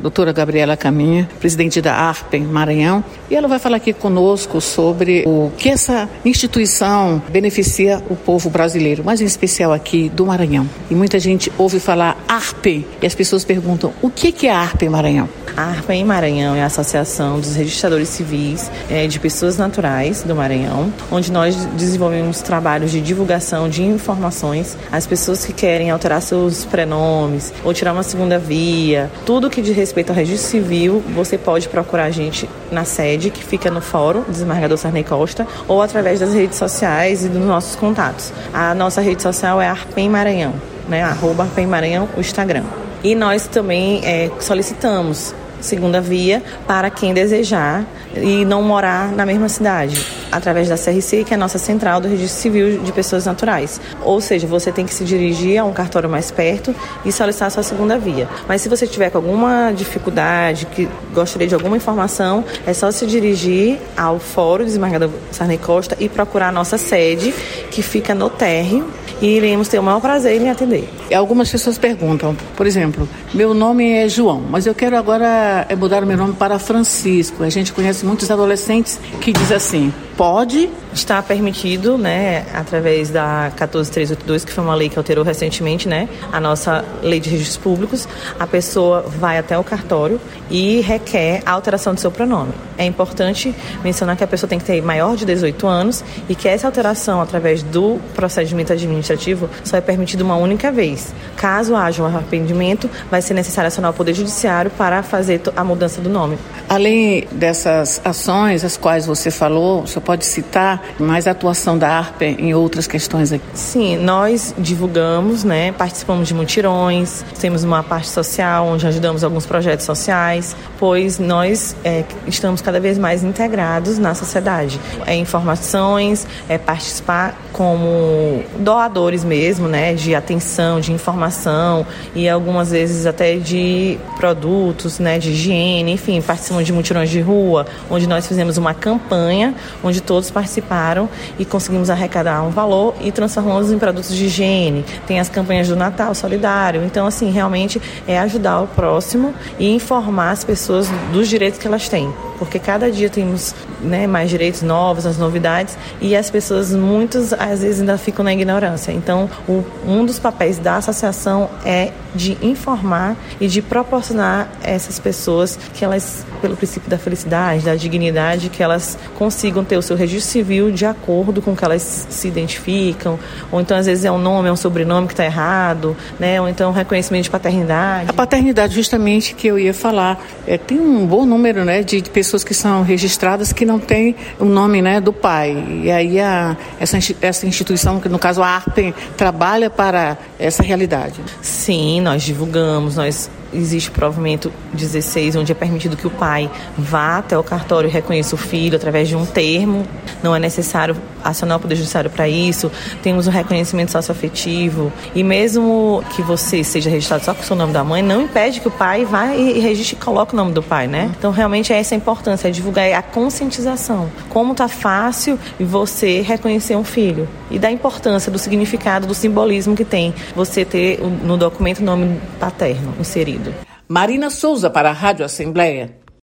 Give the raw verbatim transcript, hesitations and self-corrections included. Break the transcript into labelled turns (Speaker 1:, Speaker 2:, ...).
Speaker 1: doutora Gabriela Caminha, presidente da ARPEN Maranhão, e ela vai falar aqui conosco sobre o que essa instituição beneficia o povo brasileiro, mas em especial aqui do Maranhão. E muita gente ouve falar ARPEN e as pessoas perguntam, o que é a ARPEN Maranhão?
Speaker 2: A ARPEN Maranhão é a Associação dos Registradores Civis é, de Pessoas Naturais do Maranhão, onde nós desenvolvemos trabalhos de divulgação de informações às pessoas que querem alterar seus prenomes ou tirar uma segunda via. Tudo que diz respeito ao registro civil, você pode procurar a gente na sede, que fica no Fórum Desembargador Sarney Costa, ou através das redes sociais e dos nossos contatos. A nossa rede social é ARPEN Maranhão, né? arroba ARPEN Maranhão, o Instagram. E nós também é, solicitamos segunda via para quem desejar e não morar na mesma cidade, através da C R C, que é a nossa central do Registro Civil de Pessoas Naturais. Ou seja, você tem que se dirigir a um cartório mais perto e solicitar a sua segunda via. Mas se você tiver com alguma dificuldade, que gostaria de alguma informação, é só se dirigir ao Fórum Desembargador Sarney Costa e procurar a nossa sede, que fica no térreo, e iremos ter o maior prazer em lhe atender.
Speaker 1: Algumas pessoas perguntam, por exemplo, meu nome é João, mas eu quero agora mudar o meu nome para Francisco. A gente conhece muitos adolescentes que dizem assim, pode?
Speaker 2: Está permitido, né, através da quatorze mil trezentos e oitenta e dois, que foi uma lei que alterou recentemente, né, a nossa lei de registros públicos, a pessoa vai até o cartório e requer a alteração do seu pronome. É importante mencionar que a pessoa tem que ter maior de dezoito anos e que essa alteração, através do procedimento administrativo, só é permitida uma única vez. Caso haja um arrependimento, vai ser necessário acionar o Poder Judiciário para fazer a mudança do nome.
Speaker 1: Além dessas ações, as quais você falou, o senhor pode citar mais a atuação da ARPEN em outras questões aqui?
Speaker 2: Sim, nós divulgamos, né, participamos de mutirões, temos uma parte social onde ajudamos alguns projetos sociais, pois nós é, estamos cada vez mais integrados na sociedade. É informações, é participar como doadores mesmo, né, de atenção, de informação e algumas vezes até de produtos, né, de higiene, enfim, participamos de mutirões de rua, onde nós fizemos uma campanha, onde todos participaram e conseguimos arrecadar um valor e transformamos em produtos de higiene. Tem as campanhas do Natal Solidário. Então, assim, realmente é ajudar o próximo e informar as pessoas dos direitos que elas têm. Porque cada dia temos, né, mais direitos novos, as novidades, e as pessoas, muitas, às vezes, ainda ficam na ignorância. Então, o, um dos papéis da associação é de informar e de proporcionar a essas pessoas que elas, pelo princípio da felicidade, da dignidade, que elas consigam ter o seu registro civil de acordo com o que elas se identificam, ou então, às vezes, é um nome, é um sobrenome que está errado, né, ou então, reconhecimento de paternidade.
Speaker 1: A paternidade, justamente, que eu ia falar, é, tem um bom número, né, de pessoas pessoas que são registradas que não têm o nome, né, do pai. E aí a, essa, essa instituição, que no caso a ARPEN, trabalha para essa realidade.
Speaker 2: Sim, nós divulgamos, nós... Existe o provimento dezesseis, onde é permitido que o pai vá até o cartório e reconheça o filho através de um termo. Não é necessário acionar o Poder Judiciário para isso. Temos o reconhecimento socioafetivo. E mesmo que você seja registrado só com o seu nome da mãe, não impede que o pai vá e registre e coloque o nome do pai, né? Então, realmente, é essa a importância, é divulgar a conscientização. Como está fácil você reconhecer um filho. E da importância, do significado, do simbolismo que tem você ter no documento o nome paterno inserido.
Speaker 1: Marina Souza para a Rádio Assembleia.